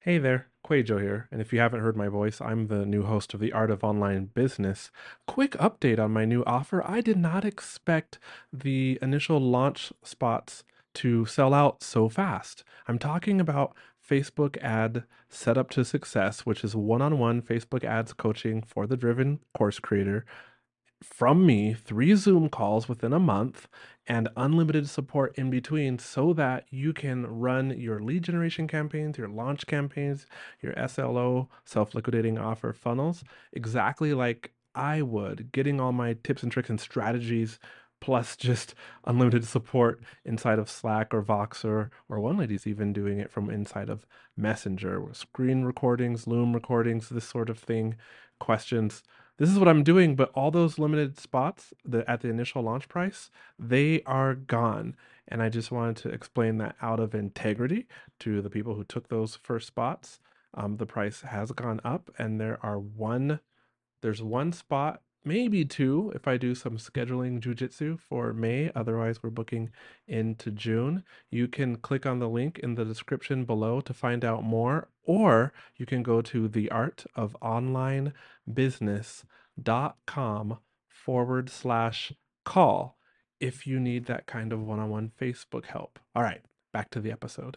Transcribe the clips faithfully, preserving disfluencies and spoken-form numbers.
Hey there, Quajo here, and if you haven't heard my voice, I'm the new host of The Art of Online Business. Quick update on my new offer. I did not expect the initial launch spots to sell out so fast. I'm talking about Facebook ad setup to success, which is one-on-one Facebook ads coaching for the driven course creator from me, three Zoom calls within a month, and unlimited support in between so that you can run your lead generation campaigns, your launch campaigns, your S L O, self liquidating offer funnels, exactly like I would, getting all my tips and tricks and strategies. Plus, just unlimited support inside of Slack or Voxer, or one lady's even doing it from inside of Messenger, with screen recordings, Loom recordings, this sort of thing, questions. This is what I'm doing, but all those limited spots the, at the initial launch price, they are gone. And I just wanted to explain that out of integrity to the people who took those first spots. Um, the price has gone up, and there are one, there's one spot, maybe two, if I do some scheduling jujitsu for May. Otherwise, we're booking into June. You can click on the link in the description below to find out more, or you can go to the art of online business dot com forward slash call if you need that kind of one-on-one Facebook help. All right, back to the episode.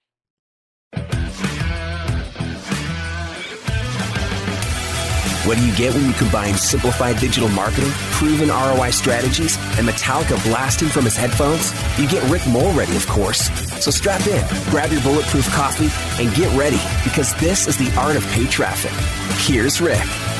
What do you get when you combine simplified digital marketing, proven R O I strategies, and Metallica blasting from his headphones? You get Rick Mulready, of course. So strap in, grab your bulletproof coffee, and get ready, because this is the art of paid traffic. Here's Rick.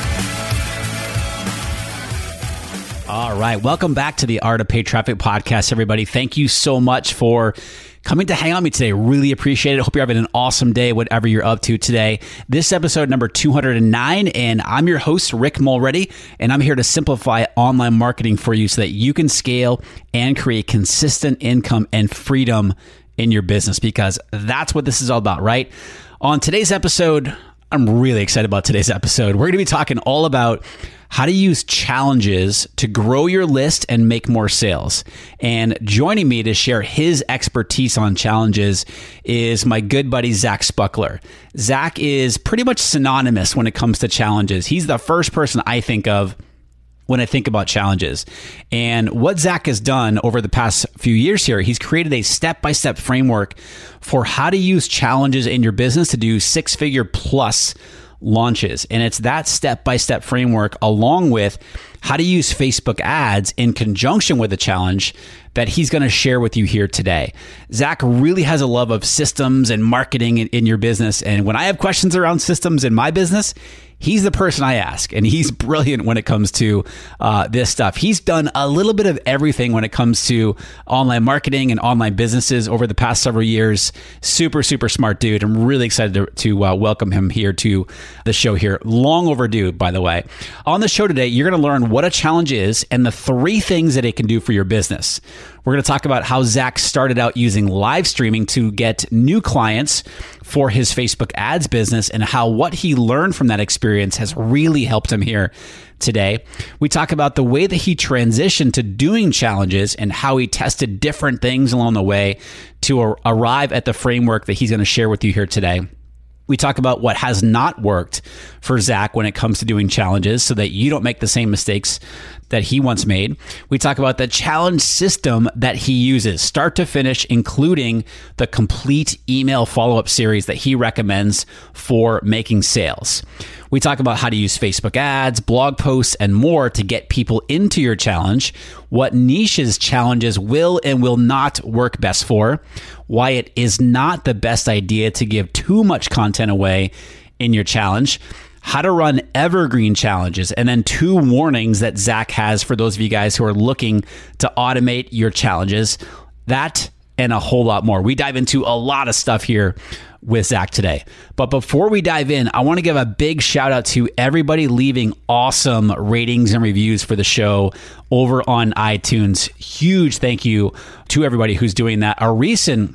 All right. Welcome back to the Art of Paid Traffic podcast, everybody. Thank you so much for coming to hang out with me today. Really appreciate it. Hope you're having an awesome day, whatever you're up to today. This episode number two hundred nine, and I'm your host, Rick Mulready, and I'm here to simplify online marketing for you so that you can scale and create consistent income and freedom in your business, because that's what this is all about, right? On today's episode, I'm really excited about today's episode. We're going to be talking all about how to use challenges to grow your list and make more sales. And joining me to share his expertise on challenges is my good buddy, Zach Spuckler. Zach is pretty much synonymous when it comes to challenges. He's the first person I think of when I think about challenges. And what Zach has done over the past few years here, he's created a step-by-step framework for how to use challenges in your business to do six-figure plus launches. And it's that step-by-step framework along with how to use Facebook ads in conjunction with a challenge that he's going to share with you here today. Zach really has a love of systems and marketing in, in your business. And when I have questions around systems in my business, he's the person I ask, and he's brilliant when it comes to uh, this stuff. He's done a little bit of everything when it comes to online marketing and online businesses over the past several years. Super, super smart dude. I'm really excited to, to uh, welcome him here to the show here. Long overdue, by the way. On the show today, you're going to learn what a challenge is and the three things that it can do for your business. We're going to talk about how Zach started out using live streaming to get new clients for his Facebook ads business and how what he learned from that experience has really helped him here today. We talk about the way that he transitioned to doing challenges and how he tested different things along the way to ar- arrive at the framework that he's going to share with you here today. We talk about what has not worked for Zach when it comes to doing challenges so that you don't make the same mistakes that he once made. We talk about the challenge system that he uses, start to finish, including the complete email follow-up series that he recommends for making sales. We talk about how to use Facebook ads, blog posts, and more to get people into your challenge, what niches challenges will and will not work best for, why it is not the best idea to give too much content away in your challenge, how to run evergreen challenges, and then two warnings that Zach has for those of you guys who are looking to automate your challenges. That and a whole lot more. We dive into a lot of stuff here with Zach today. But before we dive in, I want to give a big shout out to everybody leaving awesome ratings and reviews for the show over on iTunes. Huge thank you to everybody who's doing that. A recent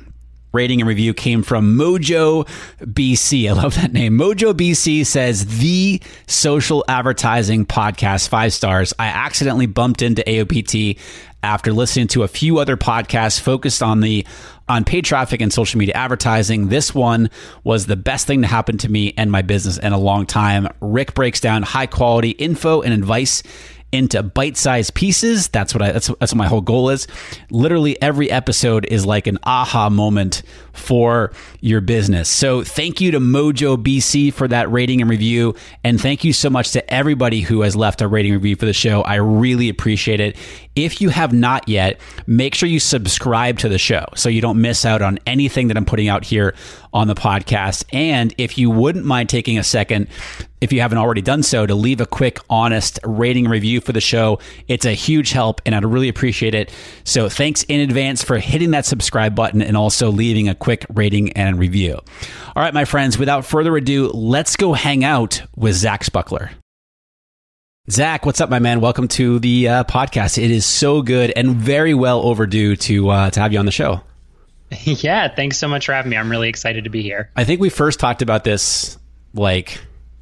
rating and review came from Mojo B C. I love that name. Mojo B C says, the social advertising podcast, five stars. I accidentally bumped into A O P T after listening to a few other podcasts focused on the on paid traffic and social media advertising. This one was the best thing to happen to me and my business in a long time. Rick breaks down high quality info and advice into bite-sized pieces. That's what I that's, that's what my whole goal is. Literally every episode is like an aha moment for your business. So thank you to Mojo B C for that rating and review. And thank you so much to everybody who has left a rating review for the show. I really appreciate it. If you have not yet, make sure you subscribe to the show so you don't miss out on anything that I'm putting out here on the podcast. And if you wouldn't mind taking a second, if you haven't already done so, to leave a quick, honest rating and review for the show, it's a huge help and I'd really appreciate it. So thanks in advance for hitting that subscribe button and also leaving a quick rating and review. All right, my friends, without further ado, let's go hang out with Zach Spuckler. Zach, what's up, my man? Welcome to the uh, podcast. It is so good and very well overdue to uh, to have you on the show. Yeah, thanks so much for having me. I'm really excited to be here. I think we first talked about this like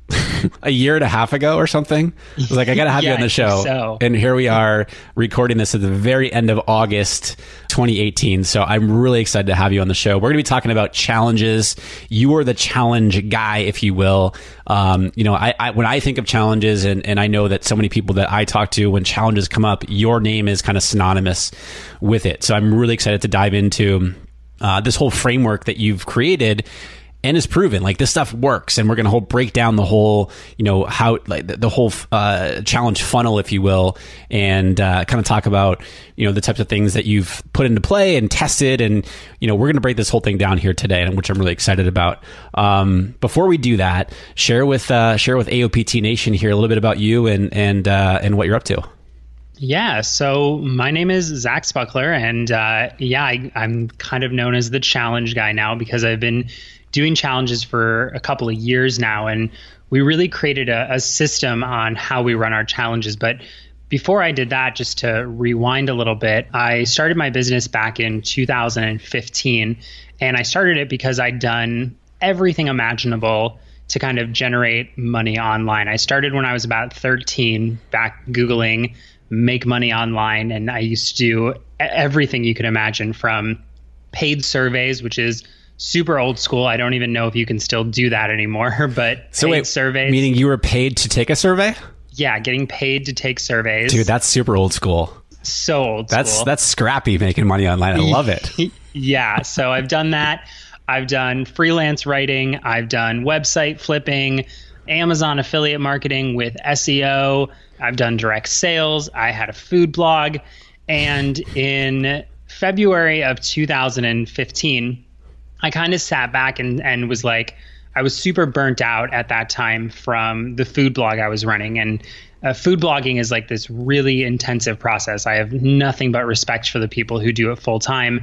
a year and a half ago or something. I was like, I got to have yeah, you on the show. So. And here we are recording this at the very end of August twenty eighteen. So I'm really excited to have you on the show. We're going to be talking about challenges. You are the challenge guy, if you will. Um, you know, I, I when I think of challenges, and, and I know that so many people that I talk to, when challenges come up, your name is kind of synonymous with it. So I'm really excited to dive into uh, this whole framework that you've created. And is proven like this stuff works, and we're going to whole break down the whole, you know, how like the, the whole uh, challenge funnel, if you will, and uh, kind of talk about, you know, the types of things that you've put into play and tested, and you know, we're going to break this whole thing down here today, and which I'm really excited about. Um, before we do that, share with uh, share with A O P T Nation here a little bit about you and and uh, and what you're up to. Yeah, so my name is Zach Spuckler, and uh, yeah, I, I'm kind of known as the challenge guy now because I've been doing challenges for a couple of years now, and we really created a, a system on how we run our challenges. But before I did that, just to rewind a little bit, I started my business back in two thousand fifteen, and I started it because I'd done everything imaginable to kind of generate money online. I started when I was about thirteen, back Googling make money online, and I used to do everything you could imagine, from paid surveys, which is super old school. I don't even know if you can still do that anymore, but so paid wait, surveys. Meaning you were paid to take a survey? Yeah, getting paid to take surveys. Dude, that's super old school. So old that's, school. That's scrappy making money online. I love it. Yeah, so I've done that. I've done freelance writing. I've done website flipping, Amazon affiliate marketing with S E O. I've done direct sales. I had a food blog. And in February of two thousand fifteen, I kind of sat back and, and was like, I was super burnt out at that time from the food blog I was running. And uh, food blogging is like this really intensive process. I have nothing but respect for the people who do it full time.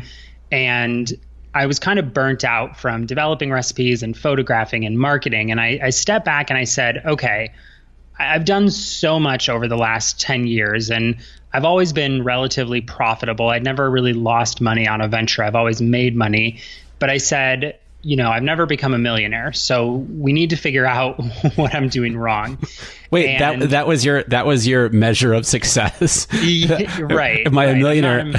And I was kind of burnt out from developing recipes and photographing and marketing. And I, I stepped back and I said, okay, I've done so much over the last ten years, and I've always been relatively profitable. I'd never really lost money on a venture. I've always made money. But I said, you know, I've never become a millionaire, so we need to figure out what I'm doing wrong. Wait, and that that was your that was your measure of success, right? Am I right, a millionaire?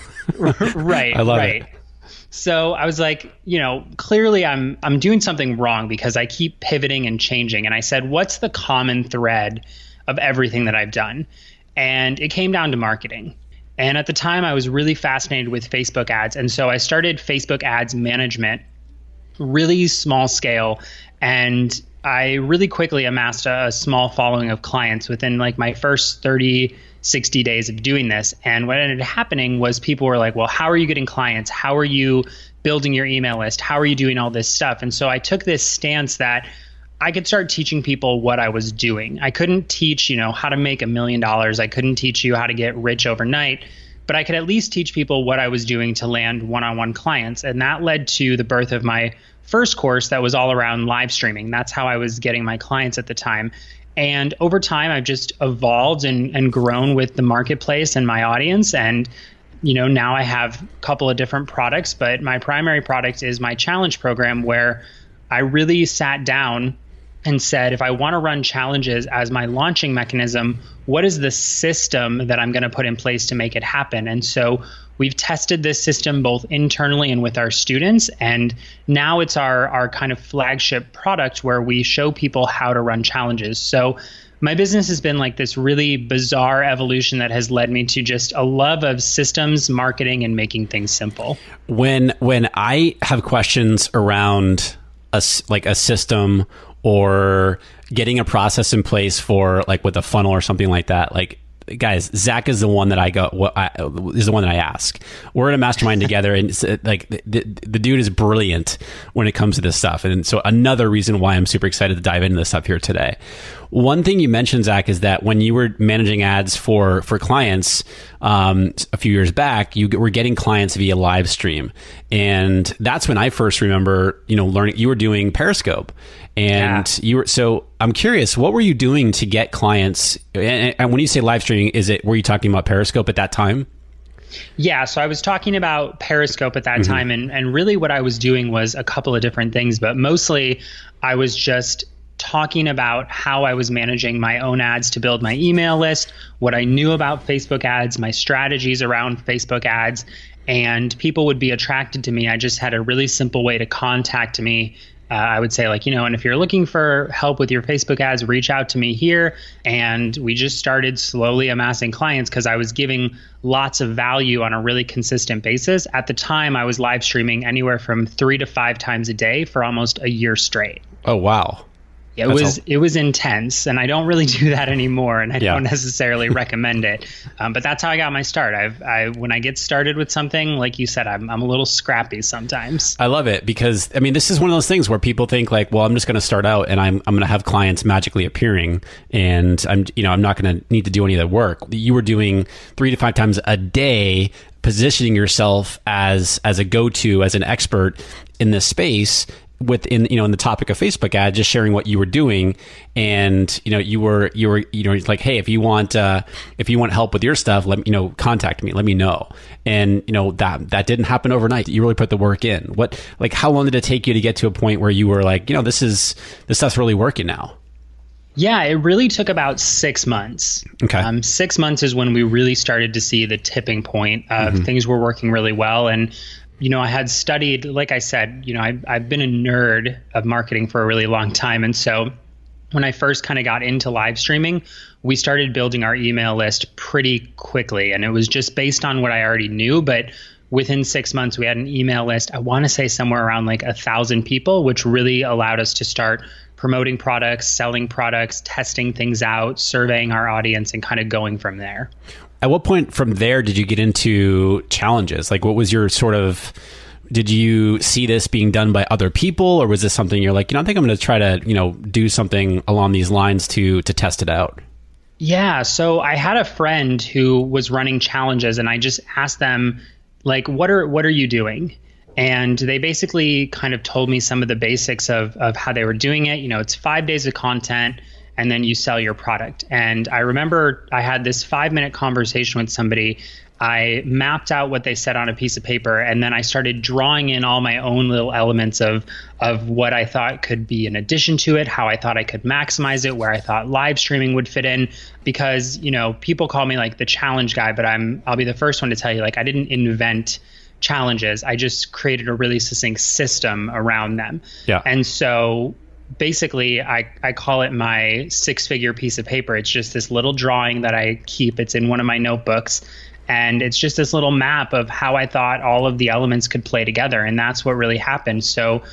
right, I love right. it. So I was like, you know, clearly I'm I'm doing something wrong because I keep pivoting and changing. And I said, what's the common thread of everything that I've done? And it came down to marketing. And at the time, I was really fascinated with Facebook ads. And so I started Facebook ads management, really small scale. And I really quickly amassed a, a small following of clients within like my first thirty, sixty days of doing this. And what ended up happening was people were like, well, how are you getting clients? How are you building your email list? How are you doing all this stuff? And so I took this stance that I could start teaching people what I was doing. I couldn't teach, you know, how to make a million dollars. I couldn't teach you how to get rich overnight, but I could at least teach people what I was doing to land one-on-one clients. And that led to the birth of my first course that was all around live streaming. That's how I was getting my clients at the time. And over time, I've just evolved and, and grown with the marketplace and my audience. And you know, now I have a couple of different products, but my primary product is my challenge program, where I really sat down and said, if I want to run challenges as my launching mechanism, what is the system that I'm going to put in place to make it happen? And so we've tested this system both internally and with our students. And now it's our, our kind of flagship product where we show people how to run challenges. So my business has been like this really bizarre evolution that has led me to just a love of systems, marketing, and making things simple. When, when I have questions around a, like a system or getting a process in place for like with a funnel or something like that, like, guys, Zach is the one that I go, what I, is the one that I ask. We're in a mastermind together, and it's, like the, the dude is brilliant when it comes to this stuff. And so another reason why I'm super excited to dive into this stuff here today. One thing you mentioned, Zach, is that when you were managing ads for, for clients um, a few years back, you were getting clients via live stream. And that's when I first remember, you know, learning, you were doing Periscope. And yeah. you were, so I'm curious, what were you doing to get clients? And, and when you say live streaming, is it, were you talking about Periscope at that time? Yeah. So I was talking about Periscope at that mm-hmm. time. And, and really what I was doing was a couple of different things, but mostly I was just talking about how I was managing my own ads to build my email list, what I knew about Facebook ads, my strategies around Facebook ads, and people would be attracted to me. I just had a really simple way to contact me. Uh, I would say like, you know, and if you're looking for help with your Facebook ads, reach out to me here. And we just started slowly amassing clients because I was giving lots of value on a really consistent basis. At the time, I was live streaming anywhere from three to five times a day for almost a year straight. Oh, wow. It That's was all. It was intense, and I don't really do that anymore, and I yeah. don't necessarily recommend it. Um, but that's how I got my start. I've I when I get started with something, like you said, I'm I'm a little scrappy sometimes. I love it because I mean this is one of those things where people think like, well, I'm just going to start out and I'm I'm going to have clients magically appearing, and I'm you know I'm not going to need to do any of the work. You were doing three to five times a day, positioning yourself as as a go-to, as an expert in this space. Within, you know, in the topic of Facebook ad, just sharing what you were doing. And, you know, you were, you were, you know, like, hey, if you want, uh, if you want help with your stuff, let me, you know, contact me, let me know. And, you know, that, that didn't happen overnight. You really put the work in. What, like, how long did it take you to get to a point where you were like, you know, this is, this stuff's really working now? Yeah, it really took about six months. Okay. Um, six months is when we really started to see the tipping point of mm-hmm. things were working really well. And, you know, I had studied, like I said, you know, I, I've been a nerd of marketing for a really long time. And so when I first kind of got into live streaming, we started building our email list pretty quickly. And it was just based on what I already knew. But within six months, we had an email list, I want to say somewhere around like a thousand people, which really allowed us to start promoting products, selling products, testing things out, surveying our audience, and kind of going from there. At what point from there did you get into challenges? Like, what was your sort of, did you see this being done by other people, or was this something you're like, you know, I think I'm going to try to, you know, do something along these lines to to test it out? Yeah. So I had a friend who was running challenges, and I just asked them, like, what are what are you doing? And they basically kind of told me some of the basics of of how they were doing it. You know, it's five days of content, and then you sell your product. And I remember I had this five minute conversation with somebody. I mapped out what they said on a piece of paper, and then I started drawing in all my own little elements of of what I thought could be an addition to it, how I thought I could maximize it, where I thought live streaming would fit in. Because, you know, people call me like the challenge guy, but I'm I'll be the first one to tell you, like, I didn't invent challenges. I just created a really succinct system around them. Yeah. And so basically, I, I call it my six-figure piece of paper. It's just this little drawing that I keep. It's in one of my notebooks. And it's just this little map of how I thought all of the elements could play together. And that's what really happened. So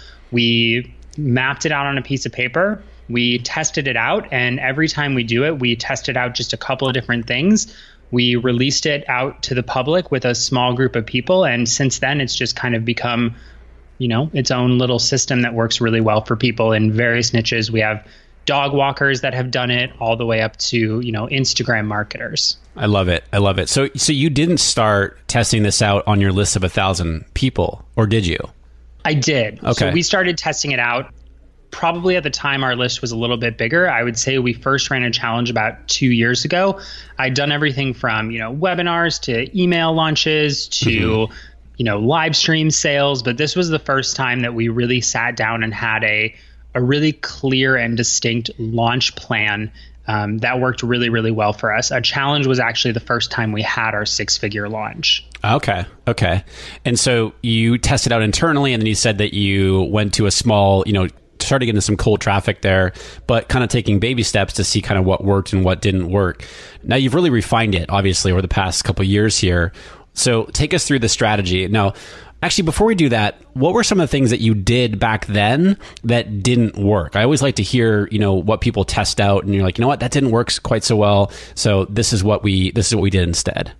we mapped it out on a piece of paper. We tested it out. And every time we do it, we tested out just a couple of different things. We released it out to the public with a small group of people. And since then, it's just kind of become, you know, its own little system that works really well for people in various niches. We have dog walkers that have done it all the way up to, you know, Instagram marketers. I love it. I love it. So, so you didn't start testing this out on your list of a thousand people, or did you? I did. Okay. So we started testing it out. probably at the time our list was a little bit bigger. I would say we first ran a challenge about two years ago. I'd done everything from, you know, webinars to email launches to, mm-hmm. you know, live stream sales. But this was the first time that we really sat down and had a, a really clear and distinct launch plan um, that worked really, really well for us. A challenge was actually the first time we had our six-figure launch. Okay. Okay. And so you tested out internally, and then you said that you went to a small, you know, started getting some cold traffic there, but kind of taking baby steps to see kind of what worked and what didn't work. Now you've really refined it, obviously, over the past couple of years here. So take us through the strategy. Now, actually, before we do that, what were some of the things that you did back then that didn't work? I always like to hear, you know, what people test out, and you're like, you know what, that didn't work quite so well. So this is what we this is what we did instead.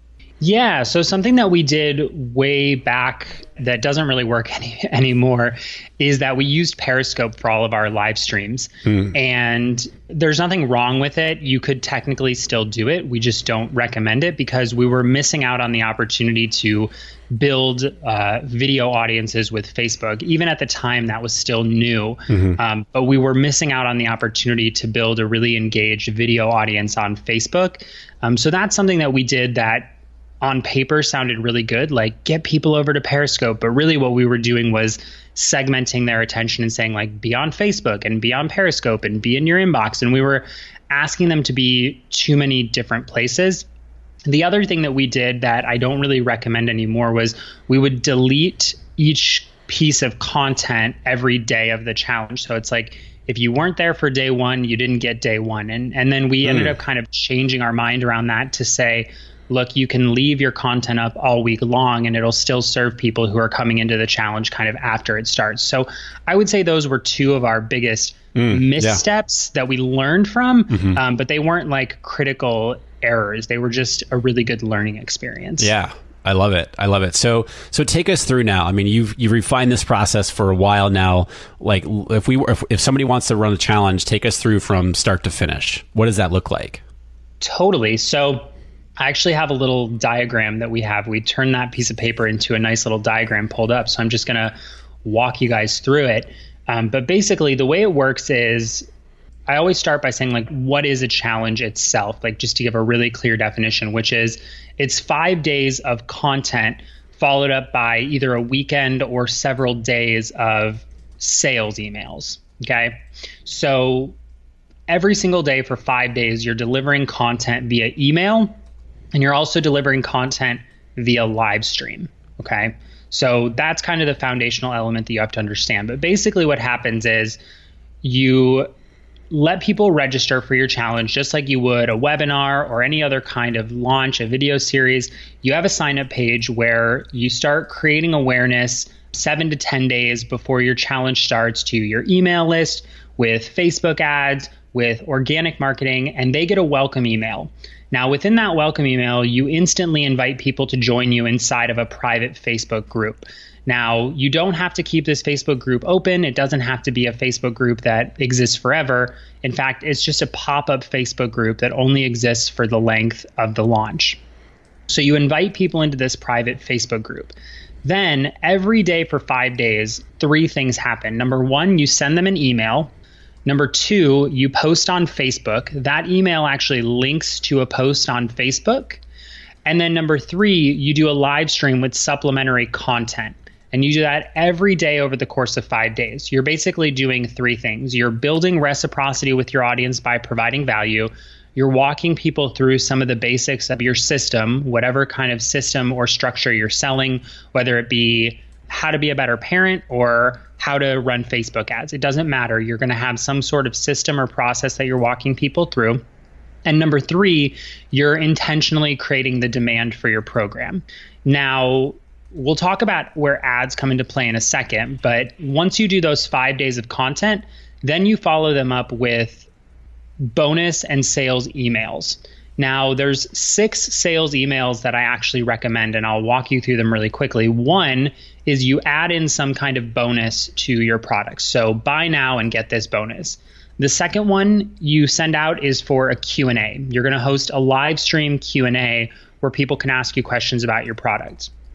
Yeah, so something that we did way back that doesn't really work any, anymore is that we used Periscope for all of our live streams. Mm. And there's nothing wrong with it. You could technically still do it. We just don't recommend it because we were missing out on the opportunity to build uh, video audiences with Facebook. Even at the time, that was still new. Mm-hmm. Um, but we were missing out on the opportunity to build a really engaged video audience on Facebook. Um, so that's something that we did that on paper sounded really good, like get people over to Periscope. But really what we were doing was segmenting their attention and saying like, be on Facebook and be on Periscope and be in your inbox. And we were asking them to be too many different places. The other thing that we did that I don't really recommend anymore was we would delete each piece of content every day of the challenge. So it's like, if you weren't there for day one, you didn't get day one. And, and then we mm. ended up kind of changing our mind around that to say, look, you can leave your content up all week long and it'll still serve people who are coming into the challenge kind of after it starts. So I would say those were two of our biggest mm, missteps yeah. that we learned from, mm-hmm. um, but they weren't like critical errors. They were just a really good learning experience. Yeah. I love it. I love it. So, so take us through now. I mean, you've, you've refined this process for a while now. Like if we were, if, if somebody wants to run a challenge, take us through from start to finish. What does that look like? Totally. So I actually have a little diagram that we have. We turned that piece of paper into a nice little diagram pulled up. So I'm just going to walk you guys through it. Um, but basically the way it works is I always start by saying like, what is a challenge itself? Like just to give a really clear definition, which is it's five days of content followed up by either a weekend or several days of sales emails. Okay. So every single day for five days, you're delivering content via email. And you're also delivering content via live stream, okay? So that's kind of the foundational element that you have to understand. But basically what happens is you let people register for your challenge just like you would a webinar or any other kind of launch, a video series. You have a sign-up page where you start creating awareness seven to ten days before your challenge starts to your email list with Facebook ads, with organic marketing, and they get a welcome email. Now, within that welcome email, you instantly invite people to join you inside of a private Facebook group. Now, you don't have to keep this Facebook group open. It doesn't have to be a Facebook group that exists forever. In fact, it's just a pop-up Facebook group that only exists for the length of the launch. So you invite people into this private Facebook group. Then every day for five days, three things happen. Number one, you send them an email. Number two, you post on Facebook. That email actually links to a post on Facebook. And then number three, you do a live stream with supplementary content. And you do that every day over the course of five days. You're basically doing three things. You're building reciprocity with your audience by providing value. You're walking people through some of the basics of your system, whatever kind of system or structure you're selling, whether it be how to be a better parent or how to run Facebook ads. It doesn't matter. You're going to have some sort of system or process that you're walking people through. And number three, you're intentionally creating the demand for your program. Now, we'll talk about where ads come into play in a second, but once you do those five days of content, then you follow them up with bonus and sales emails. Now, there's six sales emails that I actually recommend, and I'll walk you through them really quickly. One is you add in some kind of bonus to your products. So buy now and get this bonus. The second one you send out is for a Q and A. You're going to host a live stream Q and A where people can ask you questions about your products.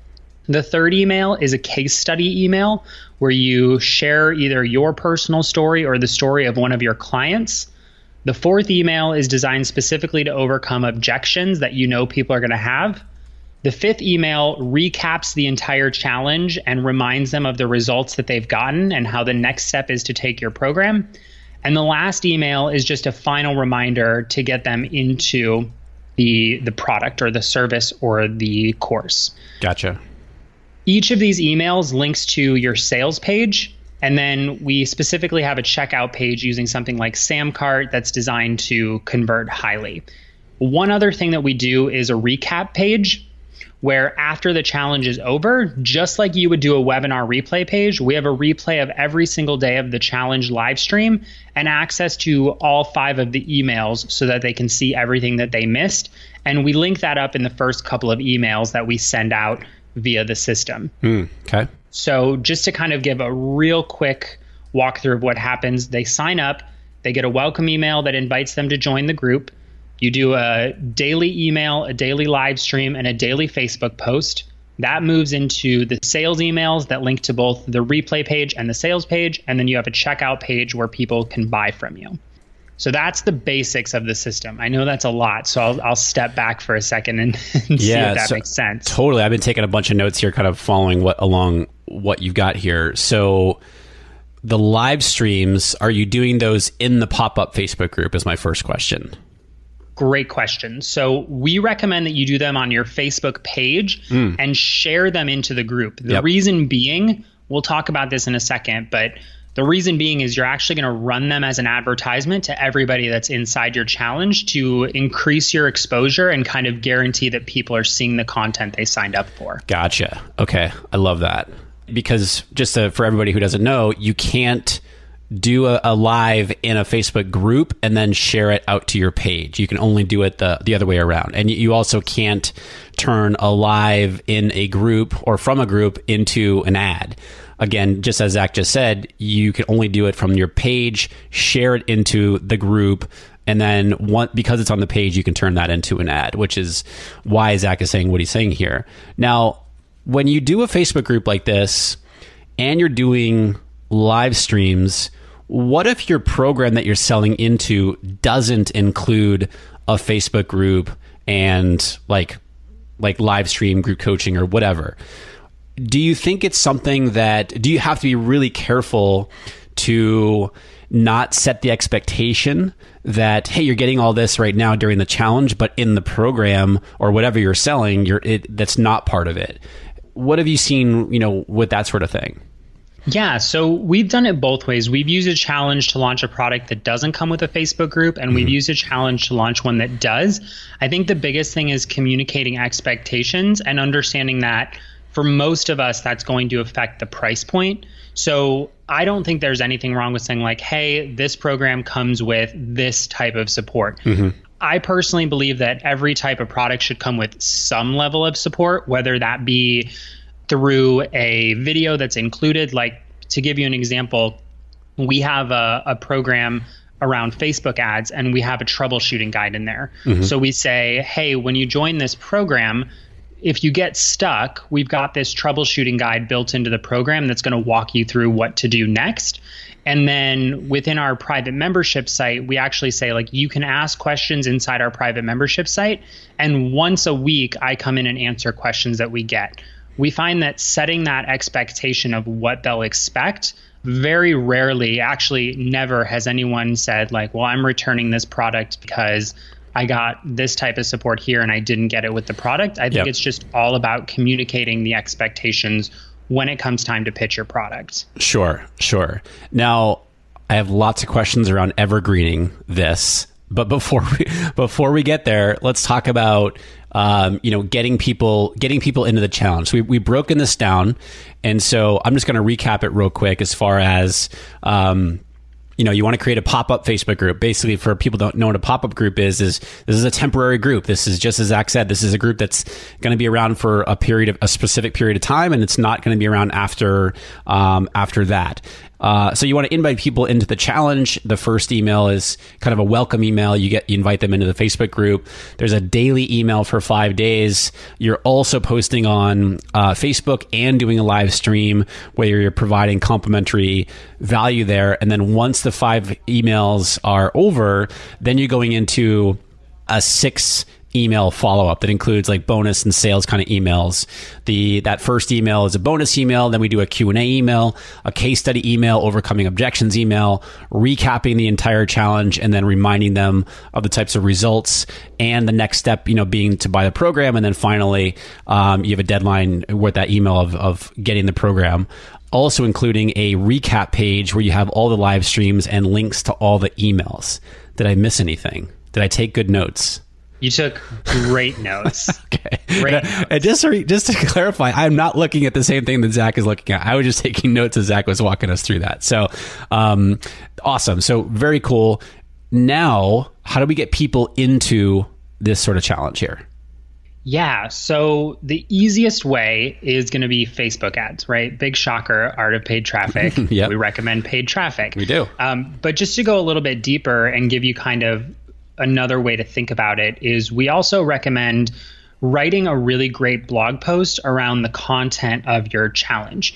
The third email is a case study email where you share either your personal story or the story of one of your clients. The fourth email is designed specifically to overcome objections that you know people are going to have. The fifth email recaps the entire challenge and reminds them of the results that they've gotten and how the next step is to take your program. And the last email is just a final reminder to get them into the the product or the service or the course. Gotcha. Each of these emails links to your sales page. And then we specifically have a checkout page using something like Samcart that's designed to convert highly. One other thing that we do is a recap page, where after the challenge is over, just like you would do a webinar replay page, we have a replay of every single day of the challenge live stream and access to all five of the emails so that they can see everything that they missed. And we link that up in the first couple of emails that we send out via the system. Mm, okay. So just to kind of give a real quick walkthrough of what happens, they sign up, they get a welcome email that invites them to join the group. You do a daily email, a daily live stream, and a daily Facebook post. That moves into the sales emails that link to both the replay page and the sales page. And then you have a checkout page where people can buy from you. So that's the basics of the system. I know that's a lot, so I'll, I'll step back for a second and, and see yeah, if that so makes sense. Totally. I've been taking a bunch of notes here, kind of following what along what you've got here. So the live streams, are you doing those in the pop-up Facebook group is my first question. Great question. So we recommend that you do them on your Facebook page mm. and share them into the group. The yep. reason being, we'll talk about this in a second, but the reason being is you're actually going to run them as an advertisement to everybody that's inside your challenge to increase your exposure and kind of guarantee that people are seeing the content they signed up for. Gotcha. Okay. I love that. Because just to, for everybody who doesn't know, you can't do a, a live in a Facebook group and then share it out to your page. You can only do it the, the other way around. And you also can't turn a live in a group or from a group into an ad. Again, just as Zach just said, you can only do it from your page, share it into the group, and then one, because it's on the page, you can turn that into an ad, which is why Zach is saying what he's saying here. Now, when you do a Facebook group like this and you're doing live streams, what if your program that you're selling into doesn't include a Facebook group and like like live stream group coaching or whatever? Do you think it's something that, do you have to be really careful to not set the expectation that, hey, you're getting all this right now during the challenge, but in the program or whatever you're selling, you're it, that's not part of it? What have you seen, you know, with that sort of thing? Yeah, so we've done it both ways. We've used a challenge to launch a product that doesn't come with a Facebook group, and mm-hmm. we've used a challenge to launch one that does. I think the biggest thing is communicating expectations and understanding that for most of us, that's going to affect the price point. So I don't think there's anything wrong with saying like, hey, this program comes with this type of support. Mm-hmm. I personally believe that every type of product should come with some level of support, whether that be through a video that's included. Like, to give you an example, we have a, a program around Facebook ads, and we have a troubleshooting guide in there. Mm-hmm. So we say, hey, when you join this program, if you get stuck, we've got this troubleshooting guide built into the program that's going to walk you through what to do next. And then within our private membership site, we actually say, like, you can ask questions inside our private membership site. And once a week, I come in and answer questions that we get. We find that setting that expectation of what they'll expect, very rarely, actually never has anyone said like, well, I'm returning this product because I got this type of support here and I didn't get it with the product. I think yep. it's just all about communicating the expectations when it comes time to pitch your product. Sure, sure. Now, I have lots of questions around evergreening this, but before we, before we get there, let's talk about um, you know, getting people getting people into the challenge. So we we've broken this down, and so I'm just going to recap it real quick as far as. Um, You know, you want to create a pop-up Facebook group. Basically, for people who don't know what a pop-up group is, is this is a temporary group. This is, just as Zach said, this is a group that's going to be around for a period of a specific period of time, and it's not going to be around after um, after that. Uh, so you want to invite people into the challenge. The first email is kind of a welcome email. You get you invite them into the Facebook group. There's a daily email for five days. You're also posting on uh, Facebook and doing a live stream where you're providing complimentary value there. And then once the five emails are over, then you're going into a six email follow-up that includes like bonus and sales kind of emails. The that first email is a bonus email. Then we do a Q and A email, a case study email, overcoming objections email, recapping the entire challenge, and then reminding them of the types of results and the next step, you know, being to buy the program. And then finally, um, you have a deadline with that email of, of getting the program. Also including a recap page where you have all the live streams and links to all the emails. Did I miss anything? Did I take good notes? You took great notes. Okay. Great And, notes. and just to, just to clarify, I'm not looking at the same thing that Zach is looking at. I was just taking notes as Zach was walking us through that. So, um, awesome. So very cool. Now, how do we get people into this sort of challenge here? Yeah. So the easiest way is going to be Facebook ads, right? Big shocker, art of paid traffic. Yep. We recommend paid traffic. We do. Um, but just to go a little bit deeper and give you kind of another way to think about it is we also recommend writing a really great blog post around the content of your challenge.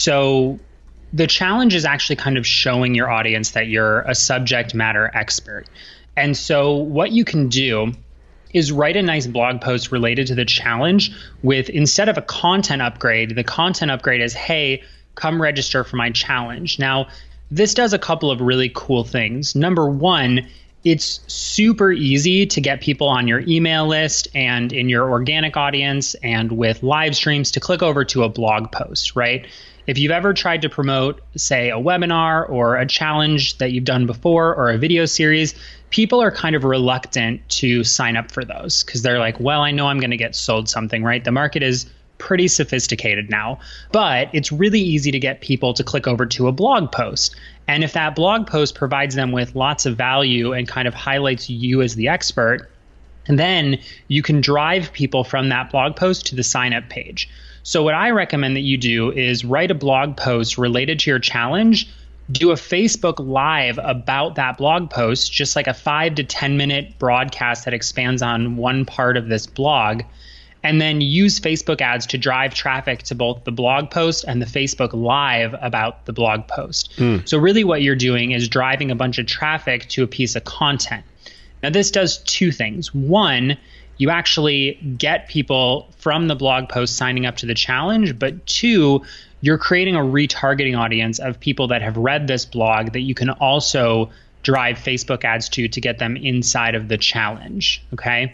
So the challenge is actually kind of showing your audience that you're a subject matter expert. And so what you can do is write a nice blog post related to the challenge with, instead of a content upgrade, the content upgrade is, hey, come register for my challenge. Now, this does a couple of really cool things. Number one, it's super easy to get people on your email list and in your organic audience and with live streams to click over to a blog post, right? If you've ever tried to promote, say, a webinar or a challenge that you've done before or a video series, people are kind of reluctant to sign up for those because they're like, well, I know I'm going to get sold something, right? The market is pretty sophisticated now, but it's really easy to get people to click over to a blog post. And if that blog post provides them with lots of value and kind of highlights you as the expert, then you can drive people from that blog post to the sign up page. So what I recommend that you do is write a blog post related to your challenge, do a Facebook Live about that blog post, just like a five to ten minute broadcast that expands on one part of this blog, and then use Facebook ads to drive traffic to both the blog post and the Facebook Live about the blog post. Mm. So really what you're doing is driving a bunch of traffic to a piece of content. Now this does two things. One, you actually get people from the blog post signing up to the challenge, but two, you're creating a retargeting audience of people that have read this blog that you can also drive Facebook ads to to get them inside of the challenge, okay?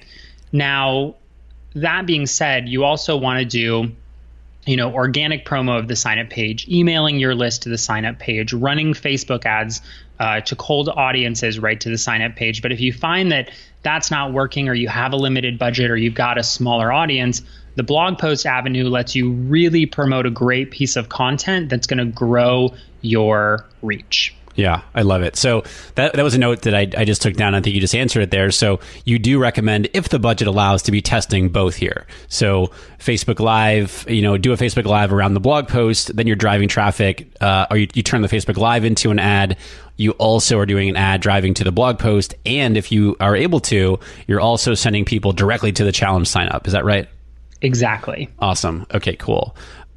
Now, that being said, you also want to do, you know, organic promo of the sign up page, emailing your list to the sign up page, running Facebook ads uh, to cold audiences right to the sign up page. But if you find that that's not working, or you have a limited budget, or you've got a smaller audience, the blog post avenue lets you really promote a great piece of content that's going to grow your reach. Yeah, I love it. So that that was a note that I, I just took down. I think you just answered it there. So you do recommend, if the budget allows, to be testing both here. So Facebook Live, you know, do a Facebook Live around the blog post, then you're driving traffic, uh, or you, you turn the Facebook Live into an ad. You also are doing an ad driving to the blog post. And if you are able to, you're also sending people directly to the challenge sign up. Is that right? Exactly. Awesome. Okay, cool.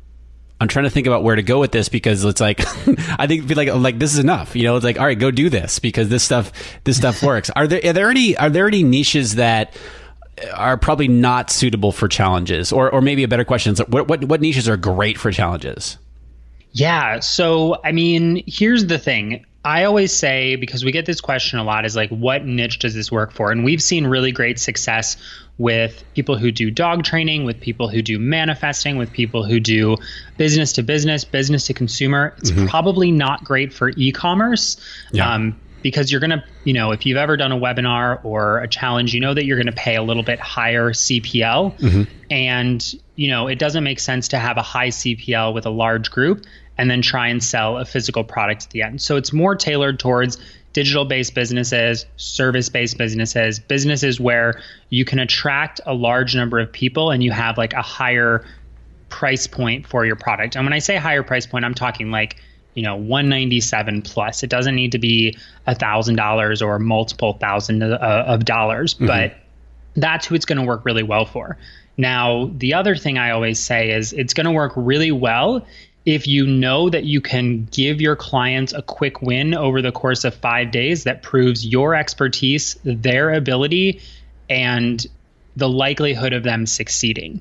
I'm trying to think about where to go with this, because it's like, I think feel like like this is enough. You know, it's like, all right, go do this, because this stuff this stuff works. Are there are there any are there any niches that are probably not suitable for challenges, or or maybe a better question is, what what what niches are great for challenges? Yeah. So I mean, here's the thing. I always say, because we get this question a lot, is like, what niche does this work for? And we've seen really great success with people who do dog training, with people who do manifesting, with people who do business to business, business to consumer. It's mm-hmm. probably not great for e-commerce. Yeah. Um, because you're going to, you know, if you've ever done a webinar or a challenge, you know that you're going to pay a little bit higher C P L. Mm-hmm. And, you know, it doesn't make sense to have a high C P L with a large group and then try and sell a physical product at the end. So it's more tailored towards digital-based businesses, service-based businesses, businesses where you can attract a large number of people and you have like a higher price point for your product. And when I say higher price point, I'm talking like you know, one ninety-seven plus. It doesn't need to be a thousand dollars or multiple thousand uh, of dollars, mm-hmm. but that's who it's going to work really well for. Now, the other thing I always say is it's going to work really well if you know that you can give your clients a quick win over the course of five days that proves your expertise, their ability, and the likelihood of them succeeding.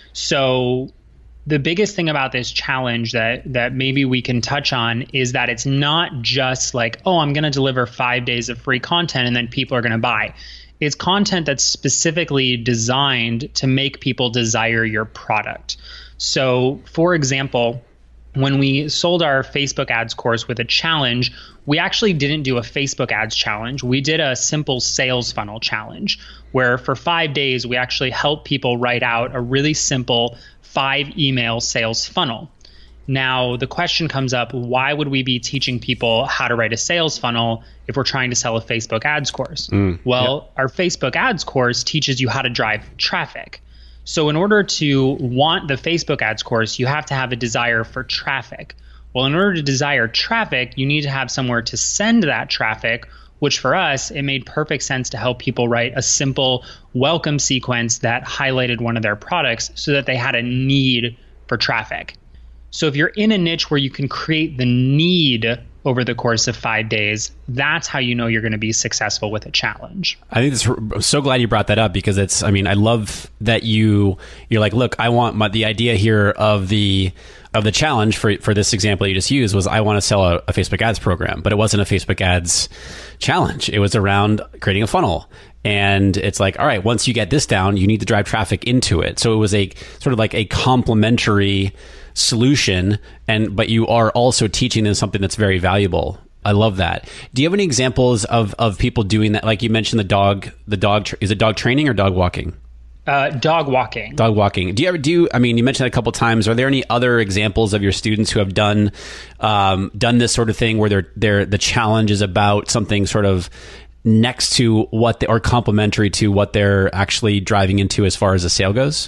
So the biggest thing about this challenge that that maybe we can touch on is that it's not just like, oh, I'm going to deliver five days of free content and then people are going to buy. It's content that's specifically designed to make people desire your product. So, for example, when we sold our Facebook ads course with a challenge, we actually didn't do a Facebook ads challenge. We did a simple sales funnel challenge where for five days, we actually helped people write out a really simple five email sales funnel. Now, the question comes up, why would we be teaching people how to write a sales funnel if we're trying to sell a Facebook ads course? Mm, well, yeah. Our Facebook ads course teaches you how to drive traffic. So in order to want the Facebook ads course, you have to have a desire for traffic. Well, in order to desire traffic, you need to have somewhere to send that traffic, which for us, it made perfect sense to help people write a simple welcome sequence that highlighted one of their products so that they had a need for traffic. So if you're in a niche where you can create the need over the course of five days, that's how you know you're going to be successful with a challenge. I think this, I'm so glad you brought that up because it's, I mean, I love that you, you're like, look, I want my, the idea here of the, of the challenge for, for this example you just used was I want to sell a, a Facebook ads program, but it wasn't a Facebook ads challenge. It was around creating a funnel. And it's like, all right, once you get this down, you need to drive traffic into it. So it was a sort of like a complementary solution, and but you are also teaching them something that's very valuable. I love that. Do you have any examples of of people doing that? Like you mentioned the dog, the dog, is it dog training or dog walking? Uh, dog walking. Dog walking. Do you ever do? I mean, you mentioned that a couple of times. Are there any other examples of your students who have done um, done this sort of thing where they're they're the challenge is about something sort of next to what they, or complementary to what they're actually driving into as far as the sale goes?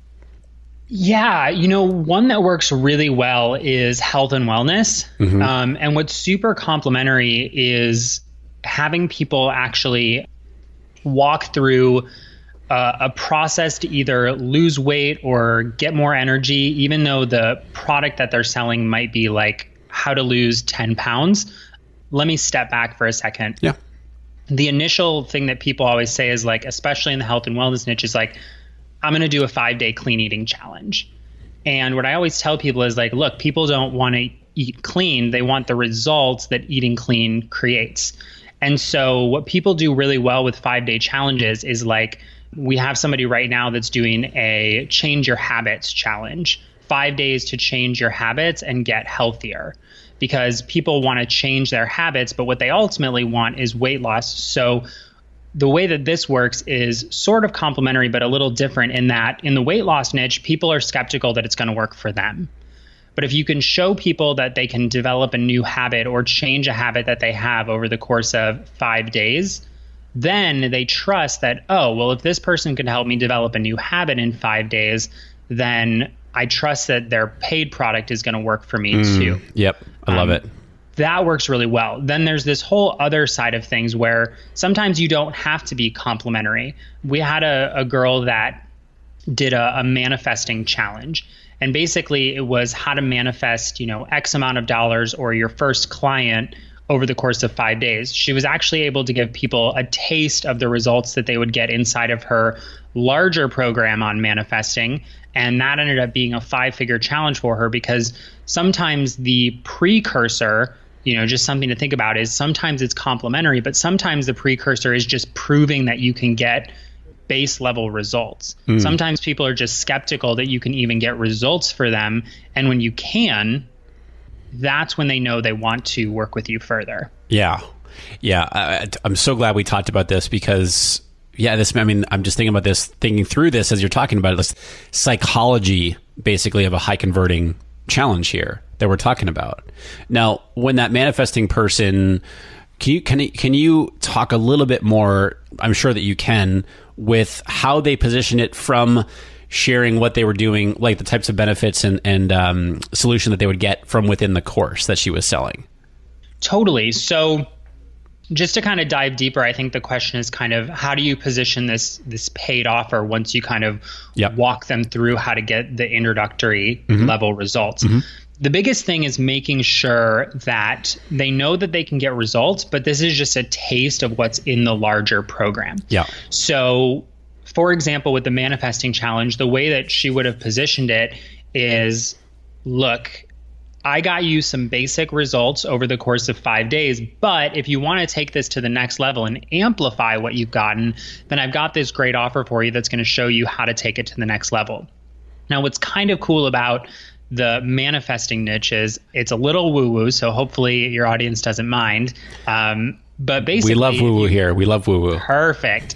Yeah, you know, one that works really well is health and wellness. Mm-hmm. Um, and what's super complementary is having people actually walk through uh, a process to either lose weight or get more energy, even though the product that they're selling might be like how to lose ten pounds. Let me step back for a second. Yeah. The initial thing that people always say is like, especially in the health and wellness niche, is like, I'm going to do a five day clean eating challenge. And what I always tell people is like, look, people don't want to eat clean. They want the results that eating clean creates. And so what people do really well with five day challenges is like, we have somebody right now that's doing a change your habits challenge, five days to change your habits and get healthier. Because people want to change their habits, but what they ultimately want is weight loss. So the way that this works is sort of complementary, but a little different in that in the weight loss niche, people are skeptical that it's going to work for them. But if you can show people that they can develop a new habit or change a habit that they have over the course of five days, then they trust that, oh, well, if this person can help me develop a new habit in five days, then I trust that their paid product is going to work for me mm, too. Yep. I love um, it. That works really well. Then there's this whole other side of things where sometimes you don't have to be complimentary. We had a, a girl that did a, a manifesting challenge. And basically it was how to manifest, you know, X amount of dollars or your first client over the course of five days. She was actually able to give people a taste of the results that they would get inside of her larger program on manifesting. And that ended up being a five-figure challenge for her because sometimes the precursor, you know, just something to think about is sometimes it's complementary, but sometimes the precursor is just proving that you can get base level results. Mm. Sometimes people are just skeptical that you can even get results for them. And when you can, that's when they know they want to work with you further. Yeah. Yeah. I, I'm so glad we talked about this because yeah, this, I mean, I'm just thinking about this, thinking through this as you're talking about it, this psychology basically of a high converting challenge here that we're talking about. Now, when that manifesting person, can you, can, can you talk a little bit more, I'm sure that you can, with how they position it from sharing what they were doing, like the types of benefits and, and um, solution that they would get from within the course that she was selling. Totally. So just to kind of dive deeper, I think the question is kind of how do you position this this paid offer once you kind of yep. walk them through how to get the introductory mm-hmm. level results. Mm-hmm. The biggest thing is making sure that they know that they can get results, but this is just a taste of what's in the larger program. Yeah. So, for example, with the manifesting challenge, the way that she would have positioned it is, look, I got you some basic results over the course of five days, but if you want to take this to the next level and amplify what you've gotten, then I've got this great offer for you that's going to show you how to take it to the next level. Now, what's kind of cool about the manifesting niche is it's a little woo-woo, so hopefully your audience doesn't mind. Um, but basically, we love woo-woo here. We love woo-woo. Perfect.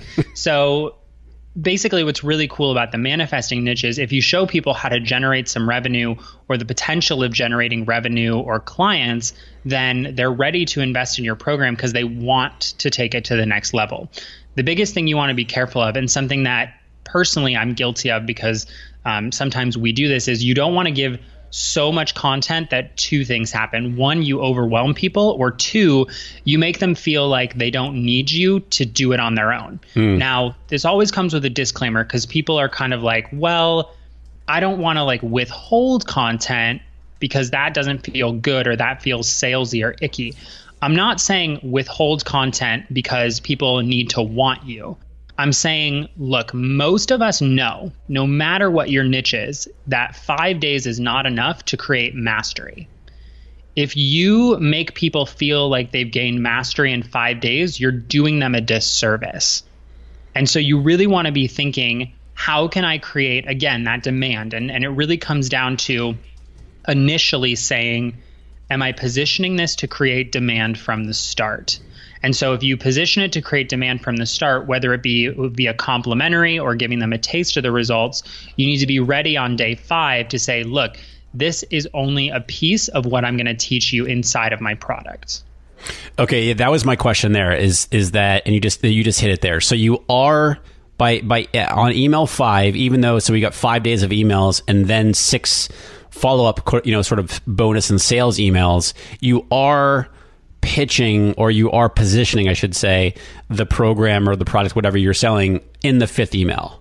So basically what's really cool about the manifesting niche is if you show people how to generate some revenue or the potential of generating revenue or clients, then they're ready to invest in your program because they want to take it to the next level. The biggest thing you want to be careful of, and something that personally I'm guilty of because um, sometimes we do this, is you don't want to give so much content that two things happen. One, you overwhelm people, or two, you make them feel like they don't need you to do it on their own. Mm. Now, this always comes with a disclaimer because people are kind of like, well, I don't want to like withhold content because that doesn't feel good or that feels salesy or icky. I'm not saying withhold content because people need to want you. I'm saying, look, most of us know, no matter what your niche is, that five days is not enough to create mastery. If you make people feel like they've gained mastery in five days, you're doing them a disservice. And so you really want to be thinking, how can I create, again, that demand? And, and it really comes down to initially saying, am I positioning this to create demand from the start? And so if you position it to create demand from the start, whether it be via complimentary or giving them a taste of the results, you need to be ready on day five to say, look, this is only a piece of what I'm going to teach you inside of my product. Okay, that was my question there is is that, and you just you just hit it there. So you are by by on email five, even though, so we got five days of emails and then six follow-up, you know, sort of bonus and sales emails, you are pitching, or you are positioning, I should say, the program or the product, whatever you're selling, in the fifth email.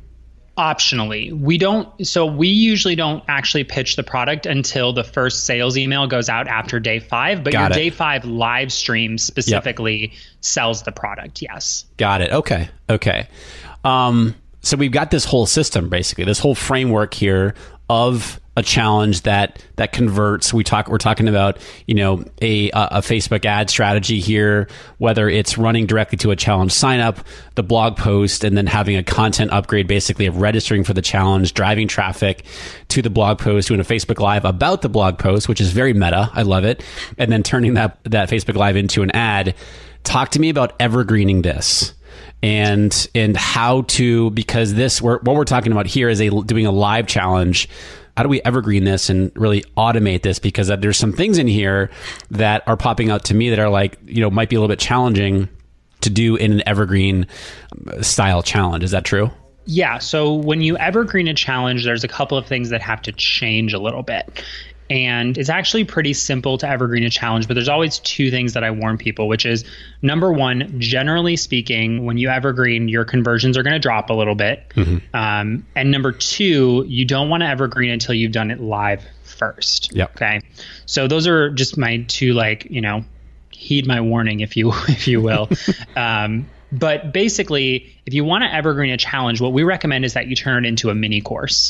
Optionally, we don't. So we usually don't actually pitch the product until the first sales email goes out after day five. But Got your it. day five live stream specifically yep. sells the product. Yes. Got it. Okay. Okay. Um, so we've got this whole system, basically, this whole framework here of a challenge that that converts. We talk. We're talking about, you know, a a Facebook ad strategy here, whether it's running directly to a challenge sign up, the blog post, and then having a content upgrade, basically of registering for the challenge, driving traffic to the blog post, doing a Facebook Live about the blog post, which is very meta. I love it, and then turning that that Facebook Live into an ad. Talk to me about evergreening this. And and how to, because this we're, what we're talking about here is a doing a live challenge. How do we evergreen this and really automate this? Because there's some things in here that are popping out to me that are like, you know, might be a little bit challenging to do in an evergreen style challenge. Is that true? Yeah. So when you evergreen a challenge, there's a couple of things that have to change a little bit. And it's actually pretty simple to evergreen a challenge, but there's always two things that I warn people, which is, number one, generally speaking, when you evergreen, your conversions are going to drop a little bit. Mm-hmm. Um, and number two, you don't want to evergreen until you've done it live first. Yep. Okay. So those are just my two, like, you know, heed my warning, if you, if you will. um, but basically, if you want to evergreen a challenge, what we recommend is that you turn it into a mini course.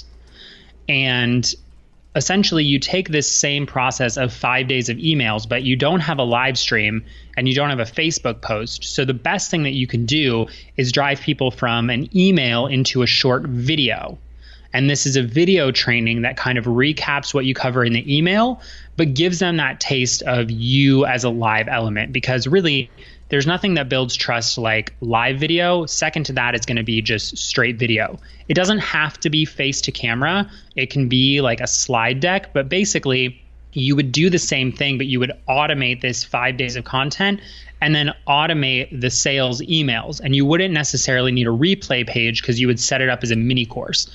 And essentially, you take this same process of five days of emails, but you don't have a live stream and you don't have a Facebook post. So the best thing that you can do is drive people from an email into a short video. And this is a video training that kind of recaps what you cover in the email, but gives them that taste of you as a live element. Because really, there's nothing that builds trust like live video. Second to that is going to be just straight video. It doesn't have to be face to camera. It can be like a slide deck, but basically you would do the same thing, but you would automate this five days of content and then automate the sales emails. And you wouldn't necessarily need a replay page because you would set it up as a mini course.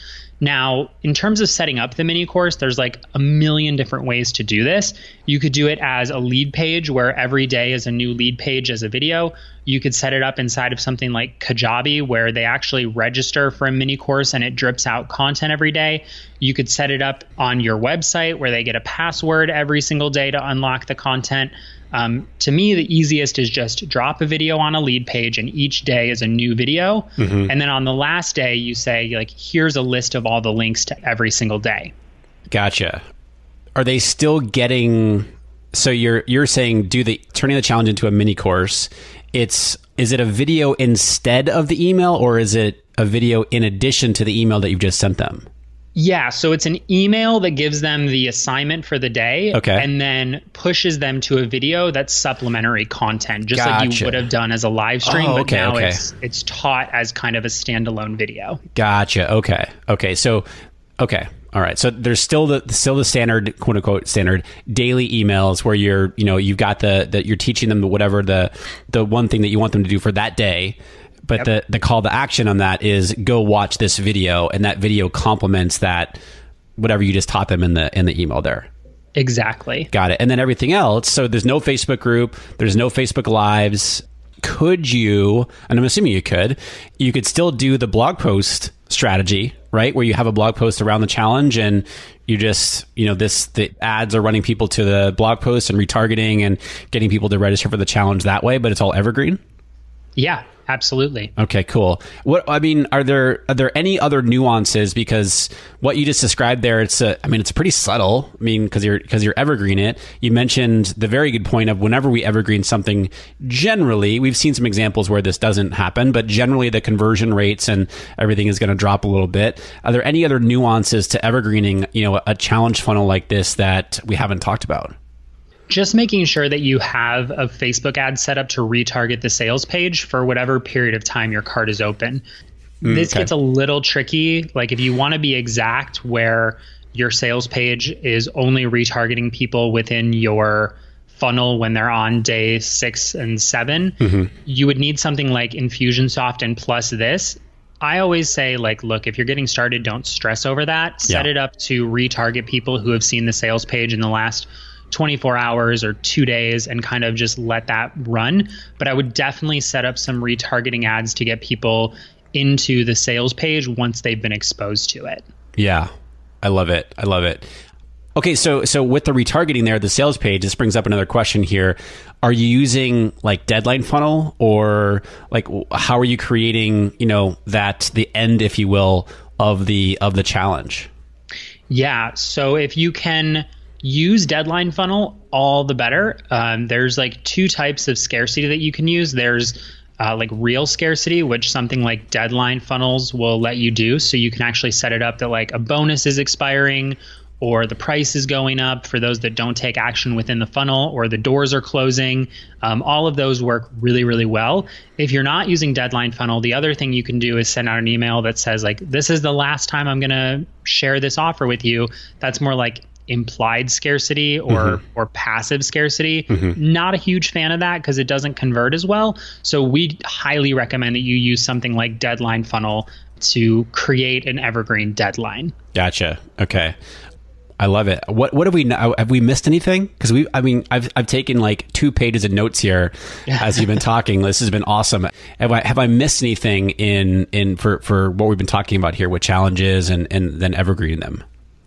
Now, in terms of setting up the mini course, there's like a million different ways to do this. You could do it as a lead page where every day is a new lead page as a video. You could set it up inside of something like Kajabi where they actually register for a mini course and it drips out content every day. You could set it up on your website where they get a password every single day to unlock the content. Um, to me, the easiest is just drop a video on a lead page and each day is a new video. Mm-hmm. And then on the last day, you say, like, here's a list of all the links to every single day. Gotcha. Are they still getting, so you're you're saying do the turning the challenge into a mini course. It's is it a video instead of the email or is it a video in addition to the email that you've just sent them? Yeah, so it's an email that gives them the assignment for the day okay. and then pushes them to a video that's supplementary content, just gotcha. like you would have done as a live stream, oh, but okay, now okay. it's it's taught as kind of a standalone video. Gotcha. Okay. Okay. So, okay. All right. So there's still the still the standard, quote unquote, standard daily emails where you're, you know, you've got the that you're teaching them whatever the the one thing that you want them to do for that day. But yep. the, the call to action on that is go watch this video, and that video complements that whatever you just taught them in the in the email there. Exactly. Got it. And then everything else. So there's no Facebook group. There's no Facebook Lives. Could you, and I'm assuming you could, you could still do the blog post strategy, right? Where you have a blog post around the challenge and you just, you know, this, the ads are running people to the blog post and retargeting and getting people to register for the challenge that way, but it's all evergreen? Yeah. Absolutely. Okay, cool. What I mean, are there are there any other nuances? Because what you just described there, it's a, I mean, it's pretty subtle. I mean, because you're because you're evergreen it. You mentioned the very good point of whenever we evergreen something, generally, we've seen some examples where this doesn't happen, but generally the conversion rates and everything is going to drop a little bit. Are there any other nuances to evergreening, you know, a challenge funnel like this that we haven't talked about? Just making sure that you have a Facebook ad set up to retarget the sales page for whatever period of time your cart is open. Mm, this okay. gets a little tricky. Like if you want to be exact where your sales page is only retargeting people within your funnel when they're on day six and seven, mm-hmm. you would need something like Infusionsoft and plus this. I always say, like, look, if you're getting started, don't stress over that. Set yeah. it up to retarget people who have seen the sales page in the last twenty-four hours or two days and kind of just let that run. But I would definitely set up some retargeting ads to get people into the sales page once they've been exposed to it. Yeah, I love it. I love it. Okay, so so with the retargeting there, the sales page, this brings up another question here. Are you using like Deadline Funnel or like how are you creating, you know, that the end, if you will, of the of the challenge? Yeah, so if you can use Deadline Funnel, all the better. Um, there's like two types of scarcity that you can use. There's uh, like real scarcity, which something like Deadline Funnels will let you do. So you can actually set it up that like a bonus is expiring or the price is going up for those that don't take action within the funnel or the doors are closing. Um, all of those work really, really well. If you're not using Deadline Funnel, the other thing you can do is send out an email that says like, this is the last time I'm going to share this offer with you. That's more like implied scarcity or mm-hmm. or passive scarcity. Mm-hmm. Not a huge fan of that because it doesn't convert as well. So we highly recommend that you use something like Deadline Funnel to create an evergreen deadline. Gotcha. Okay. I love it. What what have we have we missed anything? Because we, I mean, I've I've taken like two pages of notes here as you've been talking. This has been awesome. Have I have I missed anything in in for for what we've been talking about here with challenges and and then evergreening them?